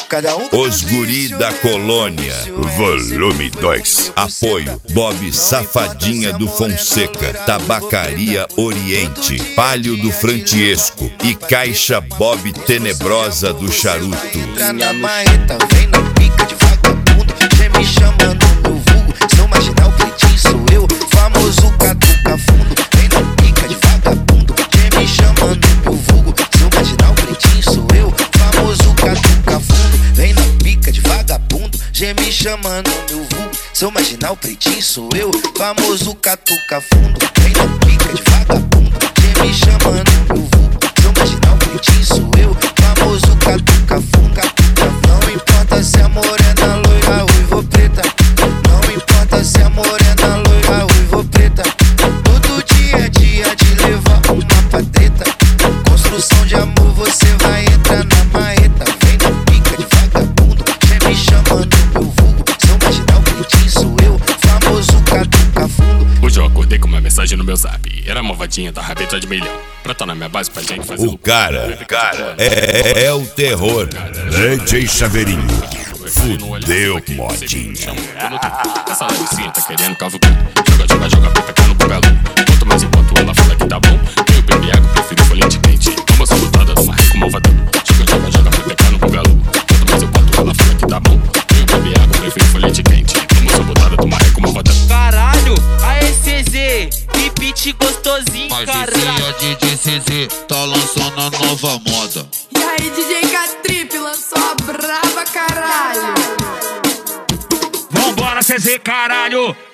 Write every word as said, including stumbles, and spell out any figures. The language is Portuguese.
Cada um Os Guri da Colônia, volume dois. Apoio Bob Safadinha do Fonseca, Tabacaria Oriente, Palio do Frantiesco e Caixa Bob Tenebrosa do Charuto. Entra na marreta, vem na pica de vagabundo, cê me chamando meu vulgo, sou marginal, pretinho sou eu, famoso catuca fundo. Vem na pica de vagabundo, cê me chamando meu vulgo, sou marginal, pretinho sou eu, famoso catuca fundo. Vem na pica de vagabundo, cê me chamando meu vulgo, sou marginal, pretinho sou eu, famoso catuca fundo. Vem na pica de vagabundo, cê me chamando meu vulgo, sou marginal, pretinho sou eu, famoso catuca fundo. Não importa se é morena, loira, ruiva ou preta. Não importa se é morena, loira, ruiva ou preta. Todo dia é dia de levar uma pateta. Construção de amor, você vai entrar na marreta. Vem na pica de vagabundo, cê me chamando meu vulgo, sou marginal, pretinho sou eu, famoso catuca fundo. Hoje eu acordei com uma mensagem no meu zap. Era uma vadinha da rabeta de milhão, pra tá na minha base pra gente fazer O cara, cara, é, é o terror. D J Chaveirinho, fudeu, modinha. Essa levezinha tá querendo cavucar. Joga, joga, joga, pepeca no bugalão. Quanto mais enquanto ela fala que tá bom. Eu bebi água, prefiro folhete quente. Uma sabotada numa reco malvadão. Joga, joga, joga, pepeca no bugalão. Quanto mais enquanto ela fala que tá bom. Eu bebi água, prefiro folhete quente. Uma sabotada numa reco malvadão. Caralho, aê C Z, que beat gostosinho, caralho. A D J C Z tá lançando a nova moda. E aí, D J K-Trip lançou a braba, caralho. Vambora, C Z, caralho.